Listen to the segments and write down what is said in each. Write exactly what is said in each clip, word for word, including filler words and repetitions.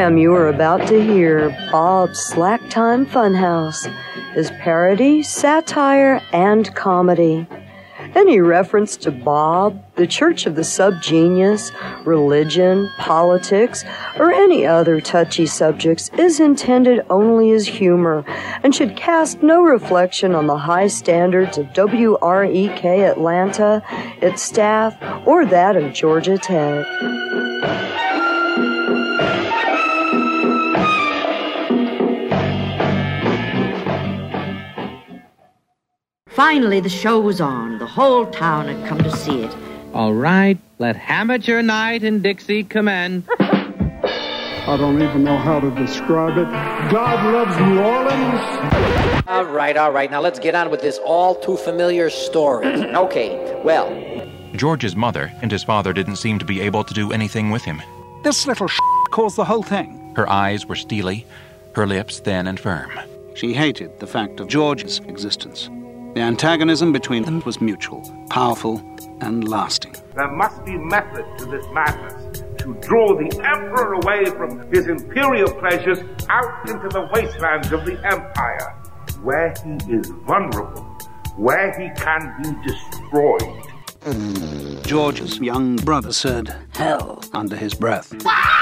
program you are about to hear, Bob's Slack Time Funhouse, is parody, satire, and comedy. Any reference to Bob, the Church of the Subgenius, religion, politics, or any other touchy subjects is intended only as humor and should cast no reflection on the high standards of W R E K Atlanta, its staff, or that of Georgia Tech. Finally, the show was on. The whole town had come to see it. All right, let Amateur Night in Dixie commence. I don't even know how to describe it. God loves New Orleans. All right, all right. Now let's get on with this all-too-familiar story. Okay, well. George's mother and his father didn't seem to be able to do anything with him. This little sh** caused the whole thing. Her eyes were steely, her lips thin and firm. She hated the fact of George's existence. The antagonism between them was mutual, powerful, and lasting. There must be method to this madness, to draw the emperor away from his imperial pleasures out into the wastelands of the empire, where he is vulnerable, where he can be destroyed. George's young brother said, "Hell," under his breath.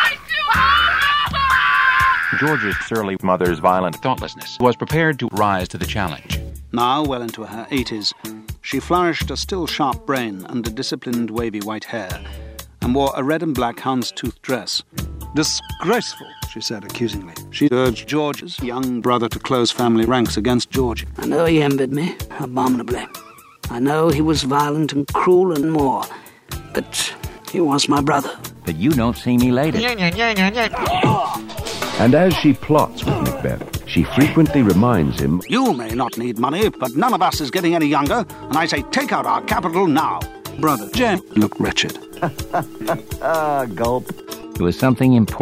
George's surly mother's violent thoughtlessness was prepared to rise to the challenge. Now, well into her eighties, she flourished a still sharp brain under disciplined wavy white hair and wore a red and black houndstooth dress. "Disgraceful," she said accusingly. She urged George's young brother to close family ranks against George. I know he envied me, abominably. I know he was violent and cruel and more, but he was my brother. But you don't see me later. And as she plots with Macbeth, she frequently reminds him, "You may not need money, but none of us is getting any younger, and I say take out our capital now." Brother Jem looked wretched. Gulp. It was something important.